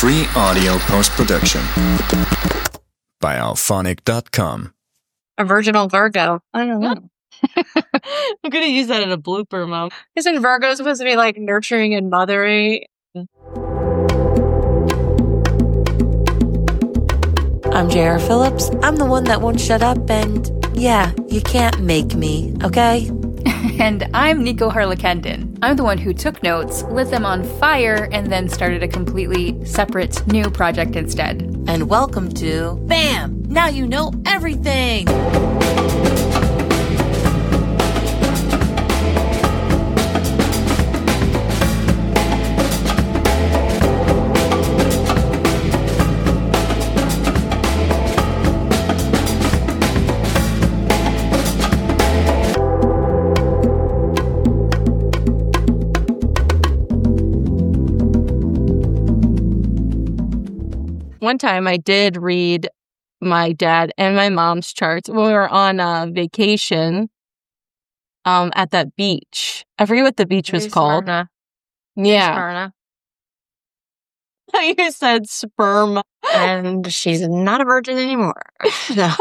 Free audio post-production by Alphonic.com. A virginal Virgo. I don't know. I'm going to use that in a blooper, Mom. Isn't Virgo supposed to be like nurturing and mothering? I'm J.R. Phillips. I'm the one that won't shut up, and yeah, you can't make me, okay? And I'm Nico Harlekenden. I'm the one who took notes, lit them on fire, and then started a completely separate new project instead. And welcome to BAM! Now you know everything! One time I did read my dad and my mom's charts when we were on vacation at that beach. I forget what the beach was called. Smyrna. Yeah. Smyrna. You said sperm. And she's not a virgin anymore. No.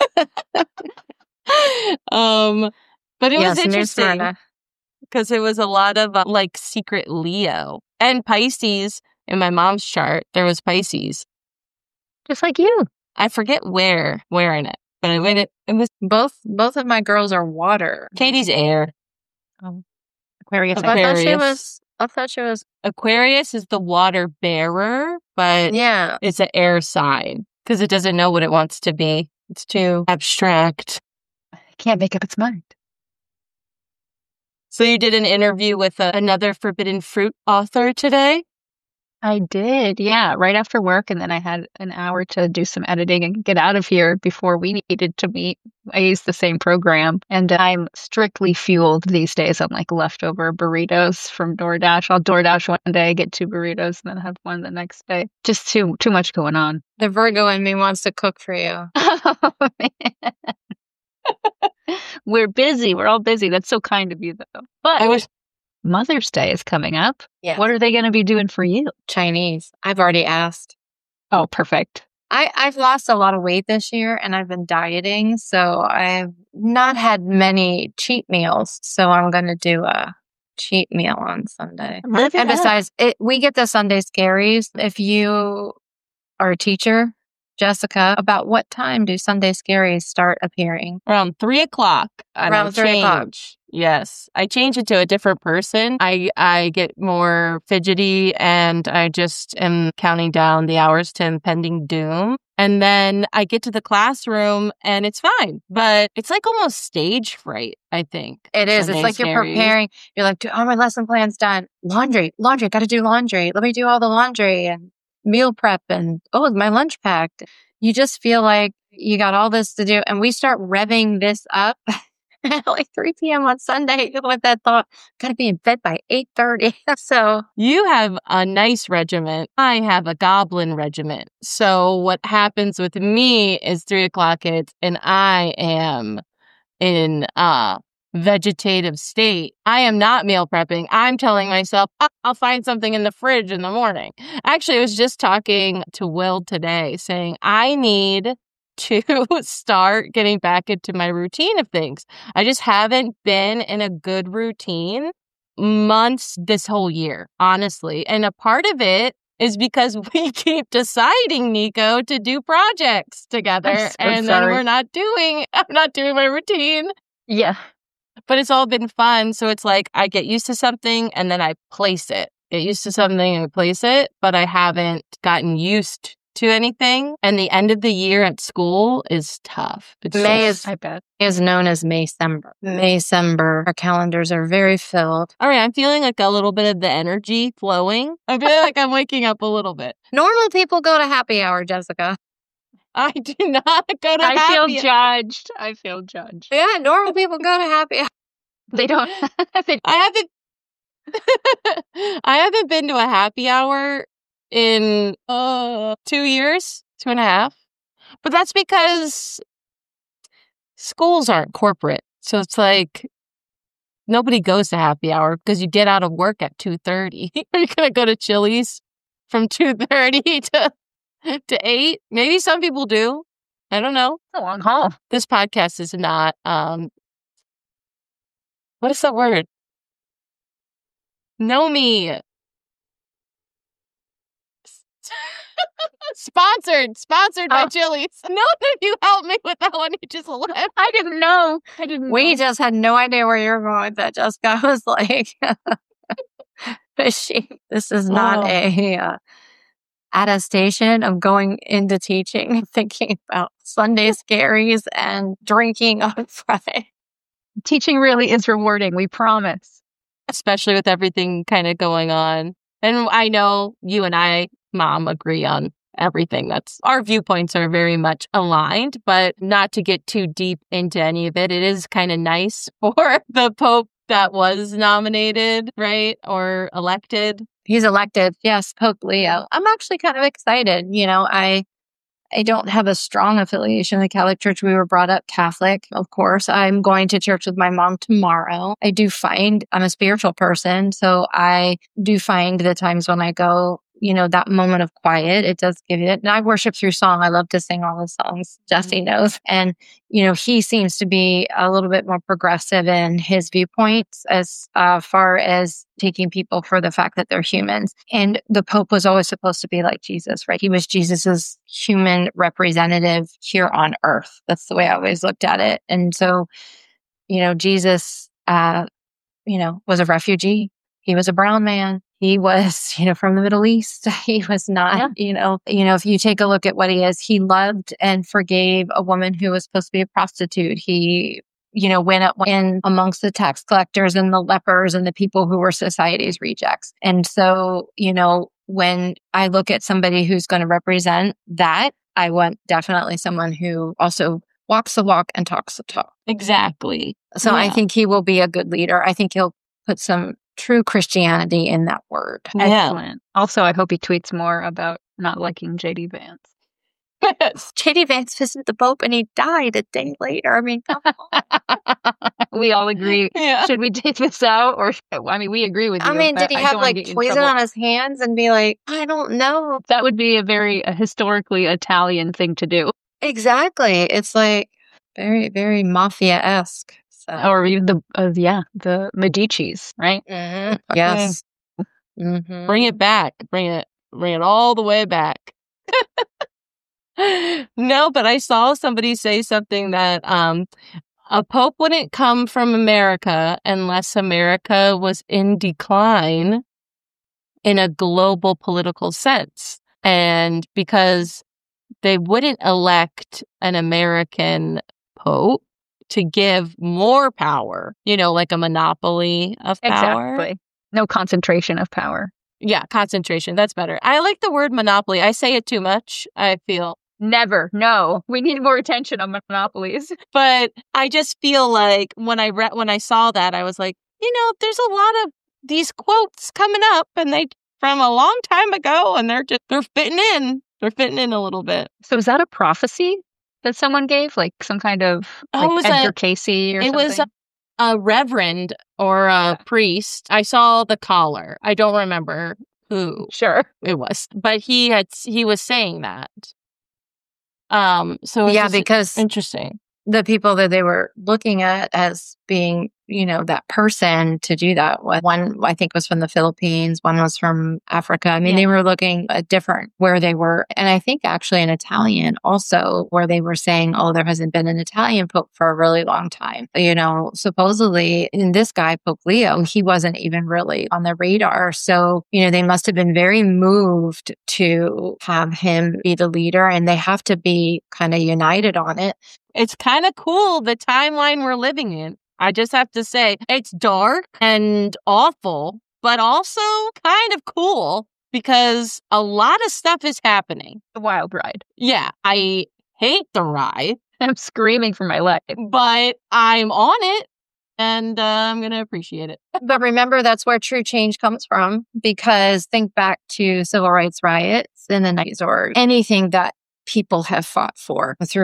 But it was New interesting Smyrna. because it was a lot of like secret Leo and Pisces in my mom's chart. There was Pisces. Just like you. I forget where in it, but it was Both of my girls are water. Katie's air. Aquarius. Aquarius. I thought she was. Aquarius is the water bearer, but Yeah. it's an air sign because it doesn't know what it wants to be. It's too abstract. Can't make up its mind. So you did an interview with another Forbidden Fruit author today? I did, yeah, right after work, and then I had an hour to do some editing and get out of here before we needed to meet. I used the same program, and I'm strictly fueled these days on like leftover burritos from DoorDash. I'll DoorDash one day, get 2 burritos, and then have one the next day. Just too much going on. The Virgo in me wants to cook for you. Oh, man. We're busy. We're all busy. That's so kind of you, though. But Mother's Day is coming up. Yeah. What are they going to be doing for you? Chinese. I've already asked. Oh, perfect. I've lost a lot of weight this year and I've been dieting, so I've not had many cheat meals. So I'm going to do a cheat meal on Sunday. And besides, we get the Sunday scaries. If you are a teacher, Jessica, about what time do Sunday scaries start appearing? Around 3:00. Around 3 o'clock. Yes. I change it to a different person. I get more fidgety and I just am counting down the hours to impending doom. And then I get to the classroom and it's fine. But it's like almost stage fright, I think. It is. Sunday It's like you're scaries. preparing. You're like, oh, my lesson plan's done. Laundry. Got to do laundry. Let me do all the laundry and meal prep and, my lunch packed. You just feel like you got all this to do. And we start revving this up at like 3 p.m. on Sunday with that thought, got to be in bed by 8:30. So You have a nice regiment. I have a goblin regiment. So what happens with me is 3:00 hits and I am in vegetative state. I am not meal prepping. I'm telling myself, I'll find something in the fridge in the morning. Actually, I was just talking to Will today saying I need to start getting back into my routine of things. I just haven't been in a good routine months this whole year, honestly. And a part of it is because we keep deciding, Nico, to do projects together. I'm so and sorry. then I'm not doing my routine. Yeah. But it's all been fun. So it's like I get used to something and then I place it. Get used to something and place it, but I haven't gotten used to anything. And the end of the year at school is tough. I bet. is known as Maycember. Maycember. Our calendars are very filled. All right, I'm feeling like a little bit of the energy flowing. I feel like I'm waking up a little bit. Normal people go to happy hour, Jessica. I do not go to I happy feel judged. I feel judged. Yeah, normal people go to happy hour. They don't. I haven't been to a happy hour in 2 years, 2.5. But that's because schools aren't corporate. So it's like nobody goes to happy hour because you get out of work at 2:30. Are you going to go to Chili's from 2:30 to 8. Maybe some people do. I don't know. It's a long haul. This podcast is not, what is that word? Know me. Sponsored by Chili's. No, if you help me with that one, you just left. I didn't know. We just had no idea where you were going with that, Jessica. I was like, this is not a attestation of going into teaching, thinking about Sunday scaries and drinking on Friday. Teaching really is rewarding, we promise. Especially with everything kind of going on. And I know you and I, Mom, agree on everything. Our viewpoints are very much aligned, but not to get too deep into any of it. It is kind of nice for the Pope that was nominated, right? Or elected. He's elected. Yes, Pope Leo. I'm actually kind of excited. I don't have a strong affiliation with the Catholic Church. We were brought up Catholic, of course. I'm going to church with my mom tomorrow. I do find I'm a spiritual person, so I do find the times when I go, that moment of quiet, it does give you it. And I worship through song. I love to sing all the songs. Jesse knows. And, he seems to be a little bit more progressive in his viewpoints as far as taking people for the fact that they're humans. And the Pope was always supposed to be like Jesus, right? He was Jesus's human representative here on earth. That's the way I always looked at it. And so, Jesus, was a refugee. He was a brown man. He was, from the Middle East. He was not, if you take a look at what he is, he loved and forgave a woman who was supposed to be a prostitute. He, went in amongst the tax collectors and the lepers and the people who were society's rejects. And so, when I look at somebody who's going to represent that, I want definitely someone who also walks the walk and talks the talk. Exactly. So I think he will be a good leader. I think he'll put some true Christianity in that word. Excellent. Also, I hope he tweets more about not liking JD Vance. JD Vance visited the Pope and he died a day later. I mean, come on. We all agree. Yeah. Should we take this out? Or, we agree with you. I mean, did he have poison on his hands and be like, I don't know. That would be a very historically Italian thing to do. Exactly. It's like very, very mafia-esque. So. Or even the Medicis, right? Mm-hmm. Yes. Mm-hmm. Bring it back. Bring it all the way back. No, but I saw somebody say something that a pope wouldn't come from America unless America was in decline in a global political sense. And because they wouldn't elect an American pope to give more power, like a monopoly of power. Exactly. No concentration of power. Yeah, concentration. That's better. I like the word monopoly. I say it too much, I feel. Never. No. We need more attention on monopolies. But I just feel like when I saw that, I was like, there's a lot of these quotes coming up and they from a long time ago and they're fitting in. They're fitting in a little bit. So is that a prophecy that someone gave, like some kind of Edgar Cayce or something? It was a reverend or a priest. I saw the collar. I don't remember who it was, but he was saying that. So yeah, because interesting. The people that they were looking at as being, that person to do that. One, I think, was from the Philippines. One was from Africa. I mean, they were looking at different where they were. And I think actually in Italian also, where they were saying, oh, there hasn't been an Italian pope for a really long time. Supposedly in this guy, Pope Leo, he wasn't even really on the radar. So, they must have been very moved to have him be the leader, and they have to be kind of united on it. It's kind of cool, the timeline we're living in. I just have to say, it's dark and awful, but also kind of cool because a lot of stuff is happening. The wild ride. Yeah, I hate the ride. I'm screaming for my life. But I'm on it and I'm going to appreciate it. But remember, that's where true change comes from, because think back to civil rights riots in the 90s or anything that people have fought for throughout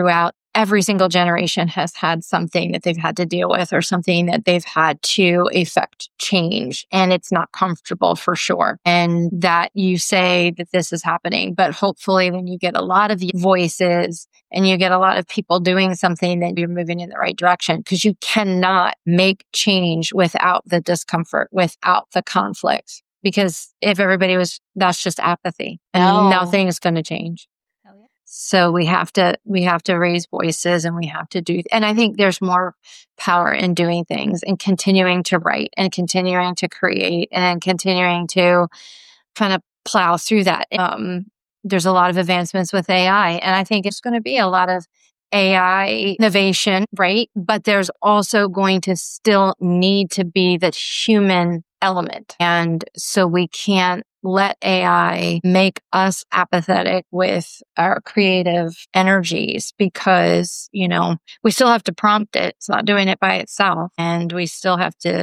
every single generation has had something that they've had to deal with or something that they've had to effect change. And it's not comfortable for sure. And that you say that this is happening. But hopefully when you get a lot of voices and you get a lot of people doing something, then you're moving in the right direction, because you cannot make change without the discomfort, without the conflict. Because if everybody was, that's just apathy and nothing is going to change. So we have to raise voices, and we have to do, and I think there's more power in doing things and continuing to write and continuing to create and continuing to kind of plow through that. There's a lot of advancements with AI, and I think it's going to be a lot of AI innovation, right? But there's also going to still need to be that human element. And so we can't let AI make us apathetic with our creative energies, because, we still have to prompt it. It's not doing it by itself. And we still have to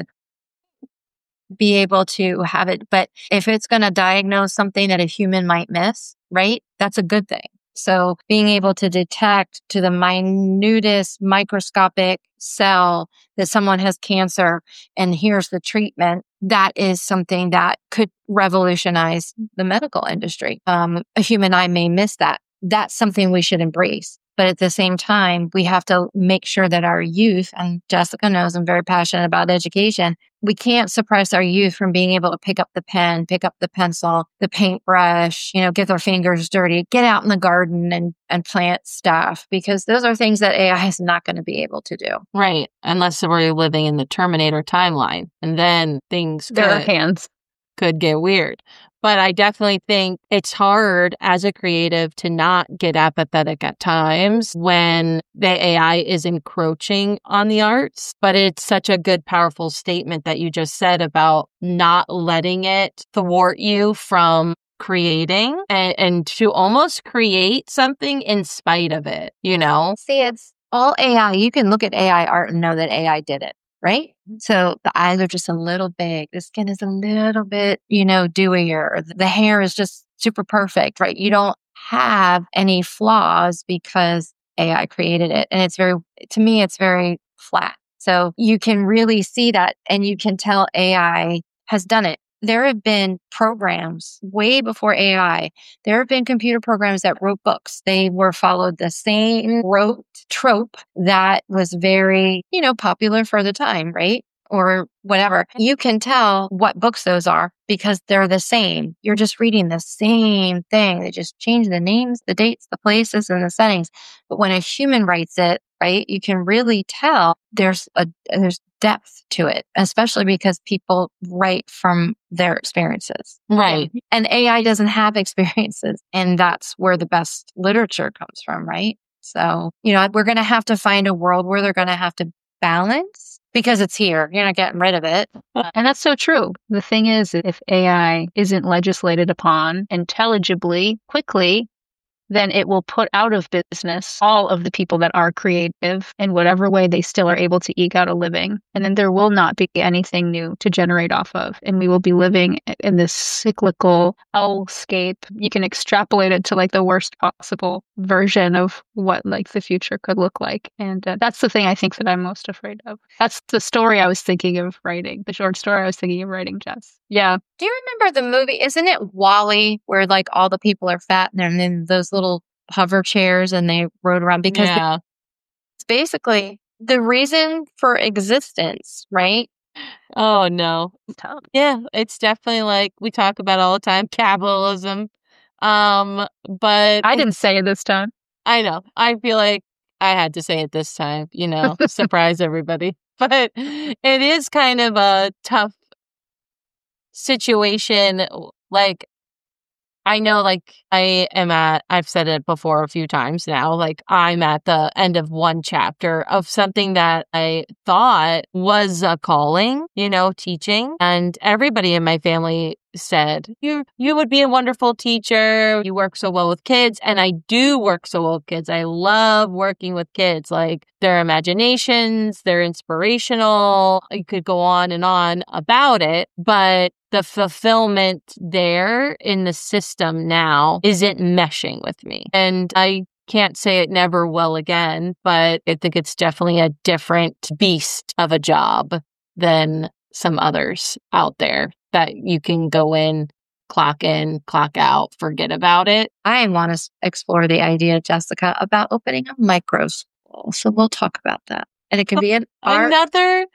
be able to have it. But if it's going to diagnose something that a human might miss, right? That's a good thing. So being able to detect to the minutest microscopic cell that someone has cancer and here's the treatment, that is something that could revolutionize the medical industry. A human eye may miss that. That's something we should embrace. But at the same time, we have to make sure that our youth, and Jessica knows I'm very passionate about education, we can't suppress our youth from being able to pick up the pen, pick up the pencil, the paintbrush, get their fingers dirty, get out in the garden and plant stuff, because those are things that AI is not going to be able to do. Right. Unless we're living in the Terminator timeline, and then things could get weird. But I definitely think it's hard as a creative to not get apathetic at times when the AI is encroaching on the arts. But it's such a good, powerful statement that you just said about not letting it thwart you from creating and to almost create something in spite of it, See, it's all AI. You can look at AI art and know that AI did it. Right? So the eyes are just a little big. The skin is a little bit, dewier. The hair is just super perfect, right? You don't have any flaws because AI created it. And to me, it's very flat. So you can really see that, and you can tell AI has done it. There have been programs way before AI. There have been computer programs that wrote books. They followed the same rote trope that was very, popular for the time, right? Or whatever. You can tell what books those are because they're the same. You're just reading the same thing. They just change the names, the dates, the places, and the settings. But when a human writes it, right, you can really tell there's depth to it, especially because people write from their experiences. Right. And AI doesn't have experiences. And that's where the best literature comes from, right? So, we're going to have to find a world where they're going to have to balance, because it's here. You're not getting rid of it. And that's so true. The thing is, if AI isn't legislated upon intelligibly, quickly, then it will put out of business all of the people that are creative in whatever way they still are able to eke out a living. And then there will not be anything new to generate off of. And we will be living in this cyclical hellscape. You can extrapolate it to the worst possible version of what the future could look like. And that's the thing I think that I'm most afraid of. That's the story I was thinking of writing, the short story I was thinking of writing, Jess. Yeah. Do you remember the movie? Isn't it WALL-E, where all the people are fat and they're in those little hover chairs and they rode around? Because it's basically the reason for existence, right? Oh, no. Yeah, it's definitely we talk about all the time, capitalism. But I didn't say it this time. I know. I feel like I had to say it this time, surprise everybody. But it is kind of a tough situation. I know, I've said it before a few times now, I'm at the end of one chapter of something that I thought was a calling, teaching. And everybody in my family said, you would be a wonderful teacher. You work so well with kids. And I do work so well with kids. I love working with kids. Their imaginations, they're inspirational. You could go on and on about it, but the fulfillment there in the system now isn't meshing with me. And I can't say it never will again, but I think it's definitely a different beast of a job than some others out there that you can go in, clock out, forget about it. I want to explore the idea, Jessica, about opening a micro school. So we'll talk about that. And it could be another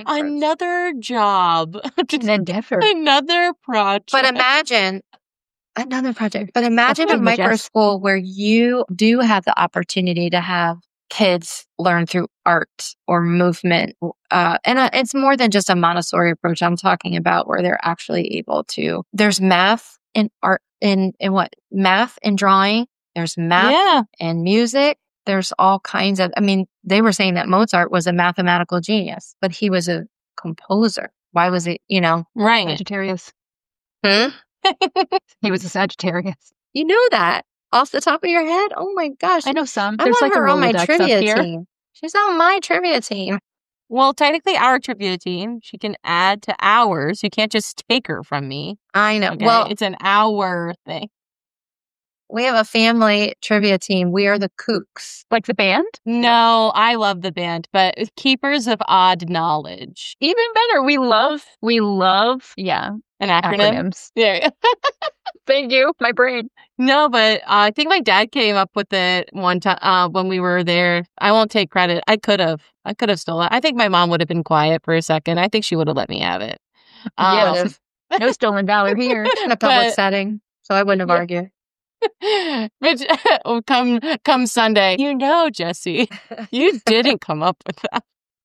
job. An endeavor. Another project. But imagine another project. But imagine a micro school where you do have the opportunity to have kids learn through art or movement. And it's more than just a Montessori approach. I'm talking about where they're actually able to. There's math and art in what? Math and drawing. There's math and music. There's all kinds of, they were saying that Mozart was a mathematical genius, but he was a composer. Why was it, Right. Sagittarius. He was a Sagittarius. You know that off the top of your head? Oh my gosh. I know some. There's like her on my trivia team. She's on my trivia team. Well, technically our trivia team, she can add to ours. You can't just take her from me. I know. Okay? Well, it's an hour thing. We have a family trivia team. We are the Kooks. Like the band? No, I love the band, but Keepers of Odd Knowledge. Even better. We love, an acronyms. Yeah. Thank you. My brain. No, but I think my dad came up with it one time when we were there. I won't take credit. I could have stolen it. I think my mom would have been quiet for a second. I think she would have let me have it. Yes. No stolen valor here. In a public setting, so I wouldn't have argued. But come Sunday, Jesse, you didn't come up with that.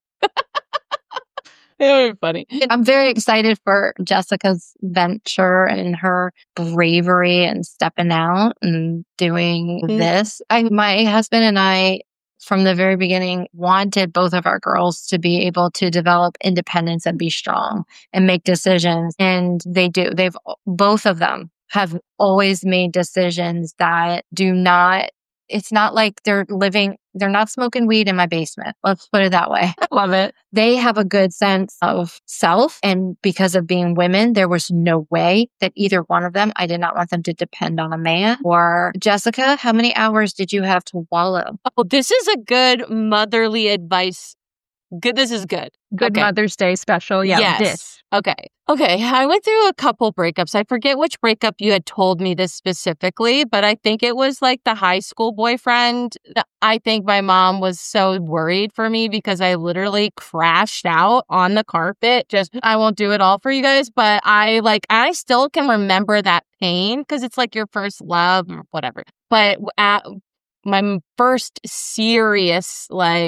It would be funny. I'm very excited for Jessica's venture and her bravery and stepping out and doing this. My husband and I, from the very beginning, wanted both of our girls to be able to develop independence and be strong and make decisions. And they do. Both of them have always made decisions that it's not like they're not smoking weed in my basement. Let's put it that way. Love it. They have a good sense of self. And because of being women, there was no way that either one of them, I did not want them to depend on a man. Or Jessica, how many hours did you have to wallow? Oh, this is a good motherly advice. Good. This is good. Good okay. Mother's Day special. Yeah. Yes. This. Okay. I went through a couple breakups. I forget which breakup you had told me this specifically, but I think it was like the high school boyfriend. I think my mom was so worried for me because I literally crashed out on the carpet. I won't do it all for you guys, but I still can remember that pain because it's like your first love or whatever. But at my first serious,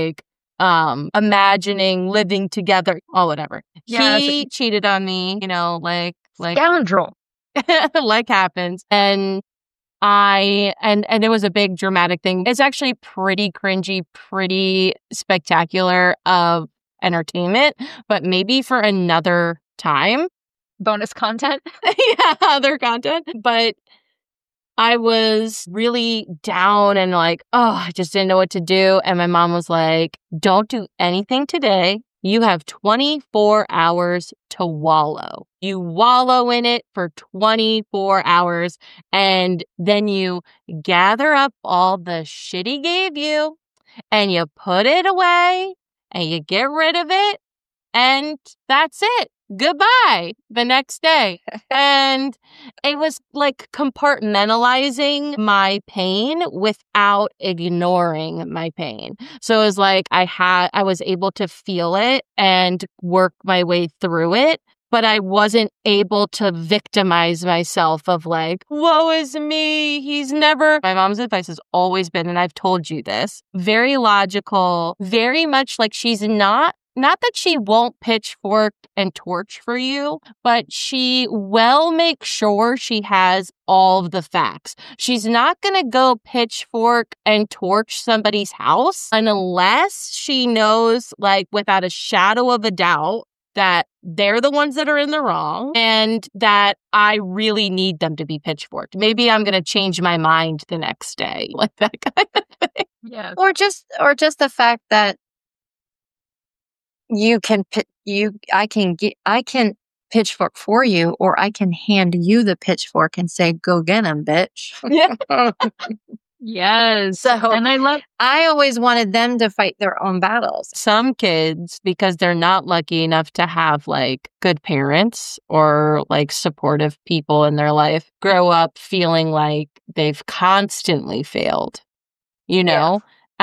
imagining living together, whatever. Yeah, he cheated on me, like scoundrel, like happens. And it was a big dramatic thing. It's actually pretty cringy, pretty spectacular of entertainment, but maybe for another time. Bonus content. Yeah, other content. But I was really down and I just didn't know what to do. And my mom was like, don't do anything today. You have 24 hours to wallow. You wallow in it for 24 hours. And then you gather up all the shit he gave you and you put it away and you get rid of it. And that's it. Goodbye the next day. And it was like compartmentalizing my pain without ignoring my pain. So it was like I was able to feel it and work my way through it, but I wasn't able to victimize myself of woe is me. My mom's advice has always been, and I've told you this, very logical, very much like she's not that she won't pitchfork and torch for you, but she will make sure she has all of the facts. She's not going to go pitchfork and torch somebody's house unless she knows, without a shadow of a doubt, that they're the ones that are in the wrong and that I really need them to be pitchforked. Maybe I'm going to change my mind the next day, like that kind of thing. Yeah. Or just the fact that I can pitchfork for you, or I can hand you the pitchfork and say, go get him, bitch. Yeah. Yes. So and I always wanted them to fight their own battles. Some kids, because they're not lucky enough to have like good parents or like supportive people in their life, grow up feeling like they've constantly failed, you know?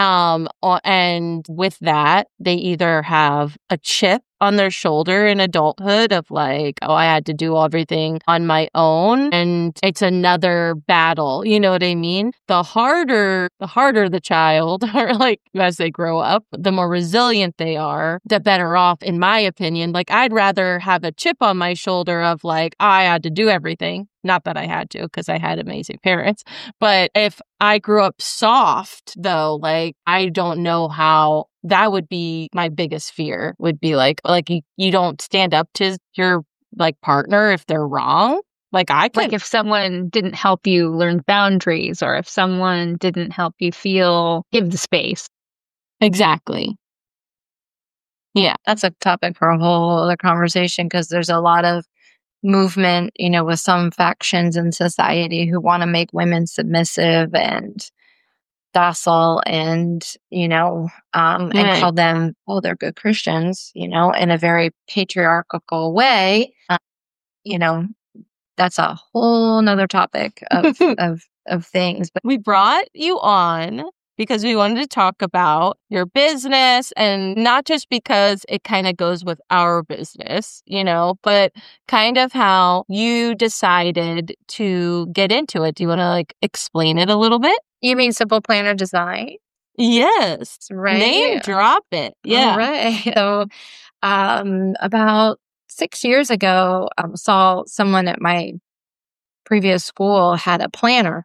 And with that, they either have a chip on their shoulder in adulthood of like, oh, I had to do everything on my own. And it's another battle. You know what I mean? The harder the child, or like as they grow up, the more resilient they are, the better off, in my opinion. Like, I'd rather have a chip on my shoulder of like, I had to do everything. Not that I had to, because I had amazing parents. But if I grew up soft, though, like, I don't know how. That would be my biggest fear, would be like you don't stand up to your like partner if they're wrong. Like if someone didn't help you learn boundaries, or if someone didn't help you give the space. Exactly. Yeah. That's a topic for a whole other conversation, because there's a lot of movement, with some factions in society who want to make women submissive and docile and, and call them, they're good Christians, in a very patriarchal way. That's a whole nother topic of things. But we brought you on because we wanted to talk about your business, and not just because it kind of goes with our business, but kind of how you decided to get into it. Do you want to like explain it a little bit? You mean Simple Planner Design? Yes. Right. Name drop it. Yeah. Right. So about 6 years ago, saw someone at my previous school had a planner.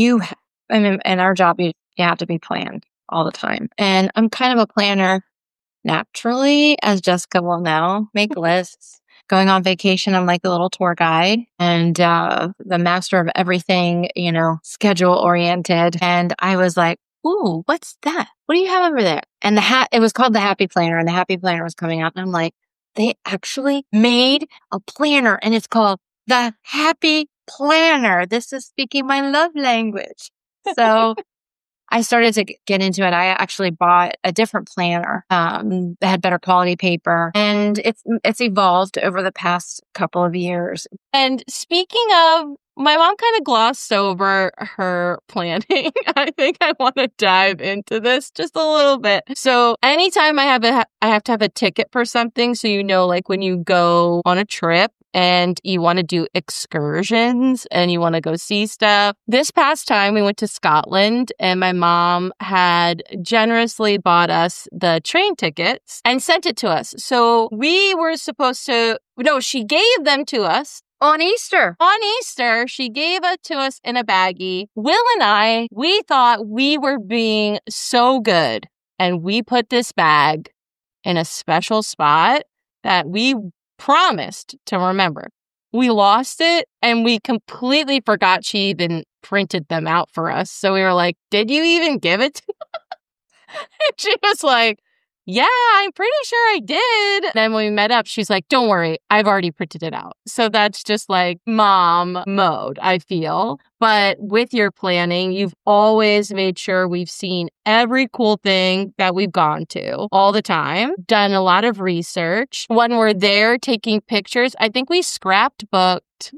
In our job, you have to be planned all the time. And I'm kind of a planner naturally, as Jessica will know, make lists. Going on vacation, I'm like the little tour guide and the master of everything, schedule oriented. And I was like, ooh, what's that? What do you have over there? And it was called the Happy Planner, and the Happy Planner was coming out. And I'm like, they actually made a planner, and it's called the Happy Planner. This is speaking my love language. So I started to get into it. I actually bought a different planner that had better quality paper, and it's evolved over the past couple of years. And speaking of, my mom kind of glossed over her planning. I think I want to dive into this just a little bit. So anytime I have to have a ticket for something, so like when you go on a trip and you want to do excursions and you want to go see stuff. This past time we went to Scotland, and my mom had generously bought us the train tickets and sent it to us. So we were supposed to, she gave them to us. On Easter, she gave it to us in a baggie. Will and we thought we were being so good, and we put this bag in a special spot that we promised to remember. We lost it, and we completely forgot she even printed them out for us. So we were like, did you even give it to us? And she was like, yeah, I'm pretty sure I did. And then when we met up, she's like, don't worry, I've already printed it out. So that's just like mom mode, I feel. But with your planning, you've always made sure we've seen every cool thing that we've gone to all the time, done a lot of research. When we're there taking pictures, I think we scrapbooked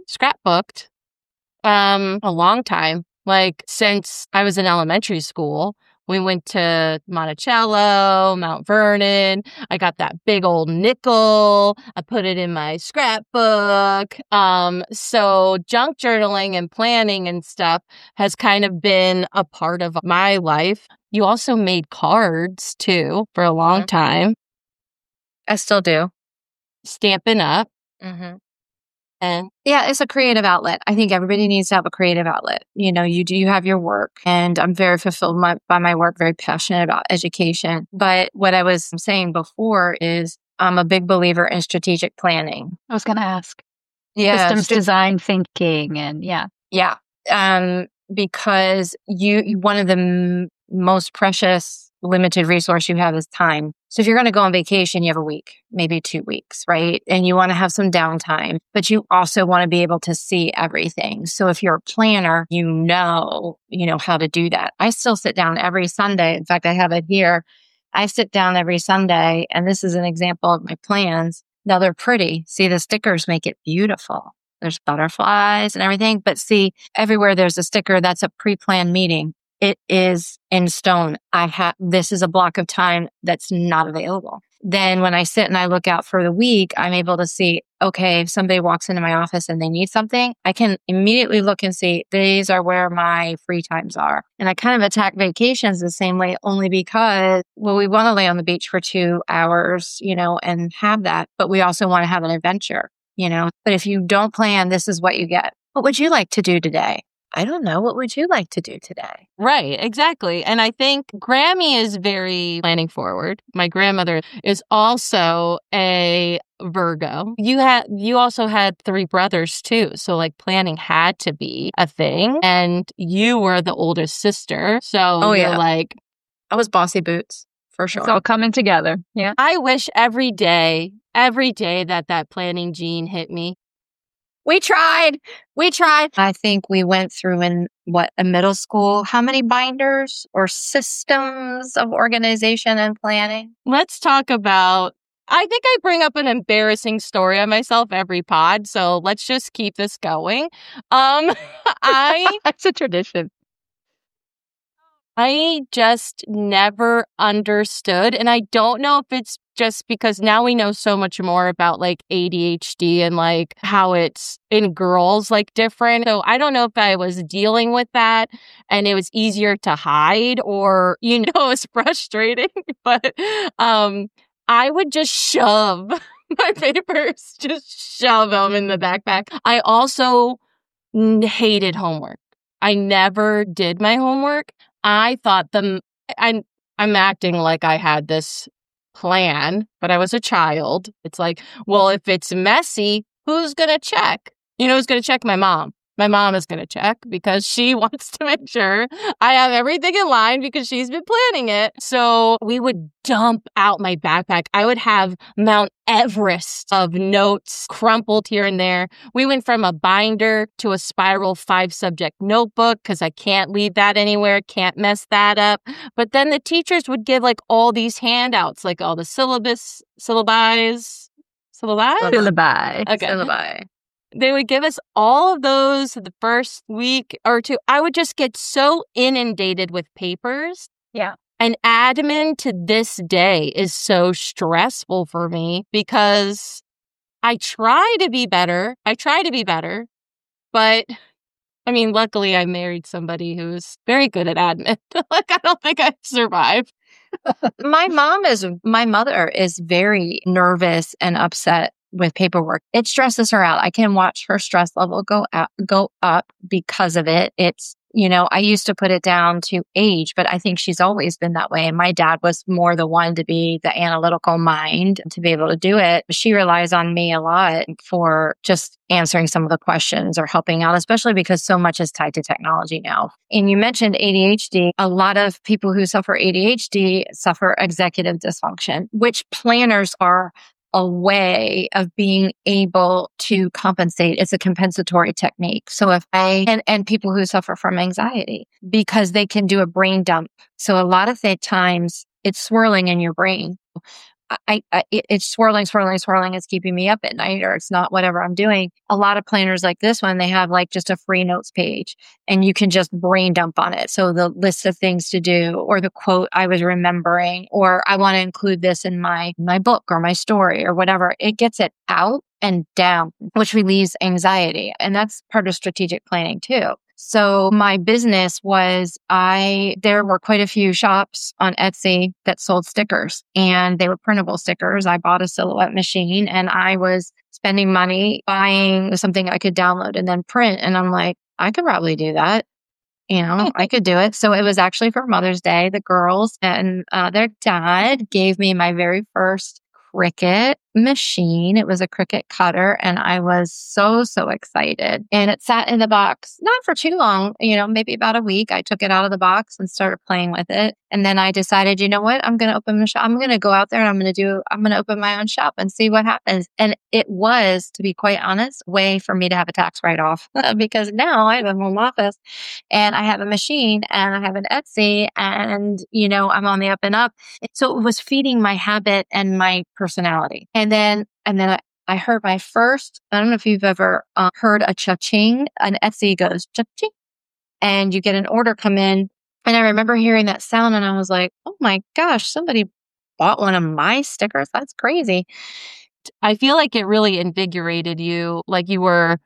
a long time, like since I was in elementary school. We went to Monticello, Mount Vernon. I got that big old nickel. I put it in my scrapbook. So junk journaling and planning and stuff has kind of been a part of my life. You also made cards too for a long time. I still do. Stampin' Up. Mm-hmm. And yeah, it's a creative outlet. I think everybody needs to have a creative outlet. You have your work, and I'm very fulfilled by my work, very passionate about education. But what I was saying before is I'm a big believer in strategic planning. I was going to ask. Yeah. Systems design thinking, and yeah. Yeah. Because one of the most precious limited resource you have is time. So if you're going to go on vacation, you have a week, maybe 2 weeks, right? And you want to have some downtime, but you also want to be able to see everything. So if you're a planner, you know how to do that. I still sit down every Sunday. In fact, I have it here. I sit down every Sunday, and this is an example of my plans. Now they're pretty. See, the stickers make it beautiful. There's butterflies and everything, but see, everywhere there's a sticker, that's a pre-planned meeting. It is in stone. This is a block of time that's not available. Then when I sit and I look out for the week, I'm able to see, okay, if somebody walks into my office and they need something, I can immediately look and see these are where my free times are. And I kind of attack vacations the same way, only because, well, we want to lay on the beach for 2 hours, and have that, but we also want to have an adventure, But if you don't plan, this is what you get. What would you like to do today? I don't know. What would you like to do today? Right, exactly. And I think Grammy is very planning forward. My grandmother is also a Virgo. You also had 3 brothers too. So like planning had to be a thing. And you were the oldest sister. So you're like, I was bossy boots for sure. It's all coming together. Yeah. I wish every day that planning gene hit me. We tried. I think we went through in a middle school, how many binders or systems of organization and planning? Let's talk about, I think I bring up an embarrassing story on myself every pod. So let's just keep this going. It's a tradition. I just never understood. And I don't know if it's just because now we know so much more about like ADHD and like how it's in girls like different. So I don't know if I was dealing with that and it was easier to hide or, it's frustrating. But I would just shove my papers, just shove them in the backpack. I also hated homework. I never did my homework. I thought I'm acting like I had this plan, but I was a child. It's like, well, if it's messy, who's going to check? Who's going to check? My mom. My mom is going to check because she wants to make sure I have everything in line because she's been planning it. So we would dump out my backpack. I would have Mount Everest of notes crumpled here and there. We went from a binder to a spiral 5-subject notebook because I can't leave that anywhere. Can't mess that up. But then the teachers would give like all these handouts, like all the syllabi. Syllabi. Okay. Syllabi. They would give us all of those the first week or 2. I would just get so inundated with papers. Yeah. And admin to this day is so stressful for me because I try to be better. But I mean, luckily I married somebody who's very good at admin. Like, I don't think I'd survive. My mother is very nervous and upset with paperwork. It stresses her out. I can watch her stress level go up because of it. It's, I used to put it down to age, but I think she's always been that way. And my dad was more the one to be the analytical mind to be able to do it. She relies on me a lot for just answering some of the questions or helping out, especially because so much is tied to technology now. And you mentioned ADHD. A lot of people who suffer ADHD suffer executive dysfunction, which planners are a way of being able to compensate. It's a compensatory technique. So if and people who suffer from anxiety, because they can do a brain dump. So a lot of the times it's swirling in your brain. It's swirling. It's keeping me up at night, or it's not whatever I'm doing. A lot of planners like this one, they have like just a free notes page and you can just brain dump on it. So the list of things to do, or the quote I was remembering, or I want to include this in my book or my story or whatever, it gets it out and down, which relieves anxiety. And that's part of strategic planning too. So my business was, there were quite a few shops on Etsy that sold stickers, and they were printable stickers. I bought a Silhouette machine and I was spending money buying something I could download and then print. And I'm like, I could probably do that. I could do it. So it was actually for Mother's Day. The girls and their dad gave me my very first Cricut machine. It was a Cricut cutter, and I was so excited. And it sat in the box, not for too long, maybe about a week. I took it out of the box and started playing with it. And then I decided, you know what? I'm going to open my shop. I'm going to go out there and I'm going to open my own shop and see what happens. And it was, to be quite honest, a way for me to have a tax write-off because now I have a home office and I have a machine and I have an Etsy and, I'm on the up and up. So it was feeding my habit and my personality. And then I heard my first, I don't know if you've ever heard a cha-ching. An Etsy goes cha-ching and you get an order come in. And I remember hearing that sound and I was like, oh my gosh, somebody bought one of my stickers. That's crazy. I feel like it really invigorated you, like you were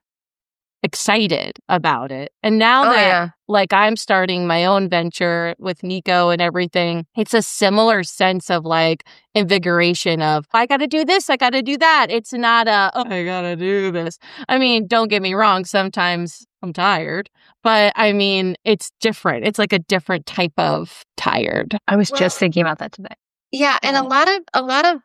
excited about it. And now like I'm starting my own venture with Nico and everything, it's a similar sense of like invigoration of, I got to do this, I got to do that. It's not I got to do this. I mean, don't get me wrong. Sometimes I'm tired, but I mean, it's different. It's like a different type of tired. I was just thinking about that today. Yeah. And a lot of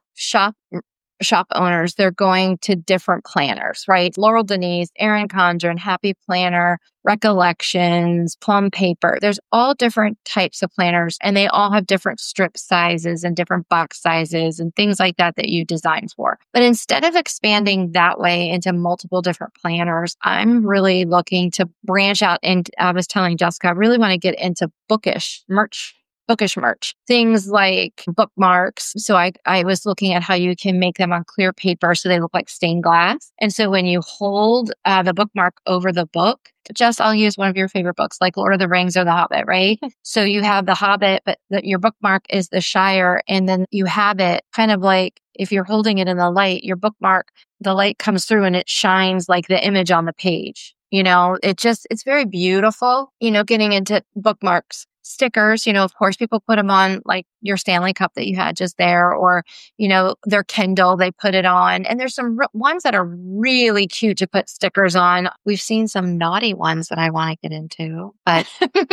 shop owners, they're going to different planners, right? Laurel Denise, Erin Condren, Happy Planner, Recollections, Plum Paper. There's all different types of planners and they all have different strip sizes and different box sizes and things like that you design for. But instead of expanding that way into multiple different planners, I'm really looking to branch out. And I was telling Jessica, I really want to get into bookish merch, things like bookmarks. So I was looking at how you can make them on clear paper so they look like stained glass. And so when you hold the bookmark over the book, Jess, I'll use one of your favorite books, like Lord of the Rings or The Hobbit, right? So you have The Hobbit, but your bookmark is the Shire. And then you have it kind of like if you're holding it in the light, your bookmark, the light comes through and it shines like the image on the page. It's very beautiful, getting into bookmarks. Stickers, of course, people put them on like your Stanley Cup that you had just there or, their Kindle, they put it on. And there's some ones that are really cute to put stickers on. We've seen some naughty ones that I want to get into, but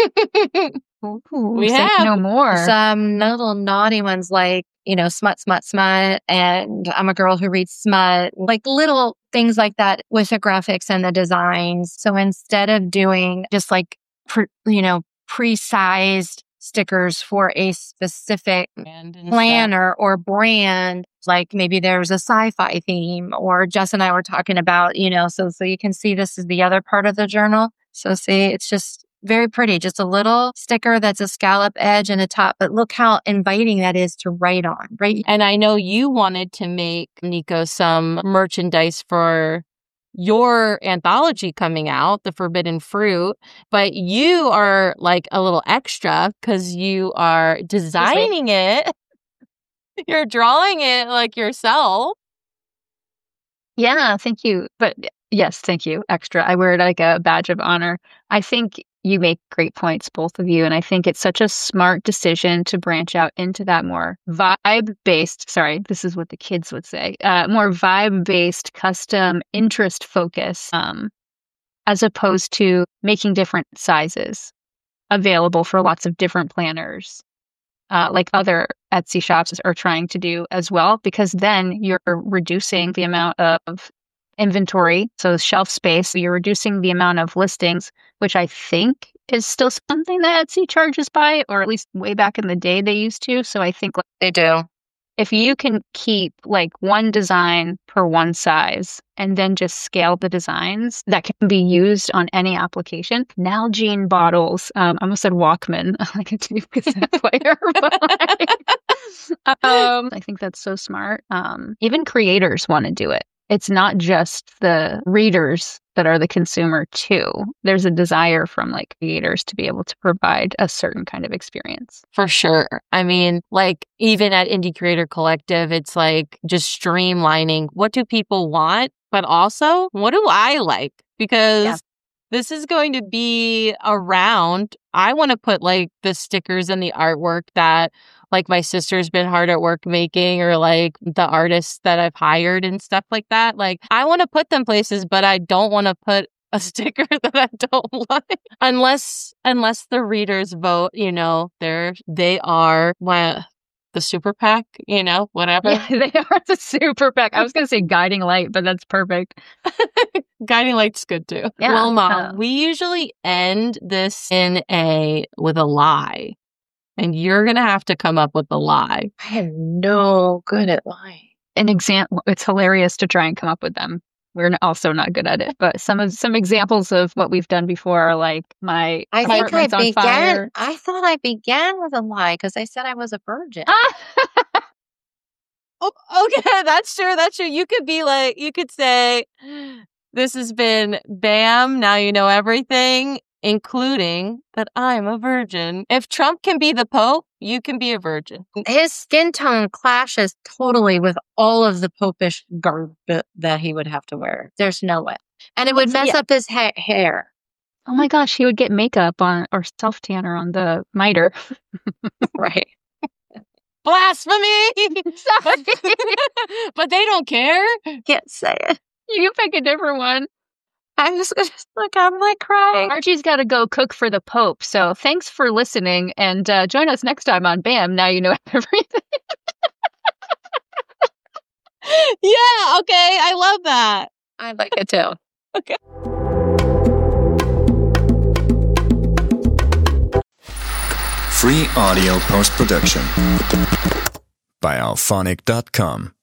we have no more. Some little naughty ones like, smut. And I'm a girl who reads smut, like little things like that with the graphics and the designs. So instead of doing just like, pre-sized stickers for a specific planner or brand, like maybe there's a sci-fi theme or Jess and I were talking about, so you can see this is the other part of the journal. So see, it's just very pretty, just a little sticker that's a scallop edge and a top, but look how inviting that is to write on, right? And I know you wanted to make, Nico, some merchandise for your anthology coming out, The Forbidden Fruit, but you are like a little extra because you are designing it. You're drawing it like yourself. Yeah, thank you. But yes, thank you. Extra. I wear it like a badge of honor. I think you make great points, both of you. And I think it's such a smart decision to branch out into that more vibe-based, this is what the kids would say, more vibe-based, custom interest focus, as opposed to making different sizes available for lots of different planners, like other Etsy shops are trying to do as well, because then you're reducing the amount of inventory, so shelf space. You're reducing the amount of listings, which I think is still something that Etsy charges by, or at least way back in the day they used to. So I think they do. If you can keep like one design per one size and then just scale the designs that can be used on any application. Nalgene bottles. I almost said Walkman, like a tape cassette player. I think that's so smart. Even creators want to do it. It's not just the readers that are the consumer too. There's a desire from like creators to be able to provide a certain kind of experience. For sure. I mean, like even at Indie Creator Collective, it's like just streamlining what do people want, but also what do I like? Because this is going to be around. I want to put like the stickers and the artwork that like my sister's been hard at work making, or like the artists that I've hired and stuff like that. Like I want to put them places, but I don't want to put a sticker that I don't like unless the readers vote, they are the super PAC, whatever. Yeah, they are the super PAC. I was going to say guiding light, but that's perfect. Guiding light's good too. Yeah. Well, Mom, we usually end this with a lie. And you're going to have to come up with a lie. I am no good at lying. An example, it's hilarious to try and come up with them. We're also not good at it, but some examples of what we've done before are like I thought I began with a lie because I said I was a virgin. Oh, okay, that's true. You could say, this has been Bam, now you know everything, including that I'm a virgin. If Trump can be the Pope, you can be a virgin. His skin tone clashes totally with all of the popish garb that he would have to wear. There's no way. And it would mess up his hair. Oh my gosh, he would get makeup on or self-tanner on the mitre. Right. Blasphemy! Sorry. But they don't care. Can't say it. You can pick a different one. I'm just going to I'm like crying. Archie's got to go cook for the Pope. So thanks for listening and join us next time on BAM. Now you know everything. Yeah, okay. I love that. I like it too. Okay. Free audio post-production by alphonic.com.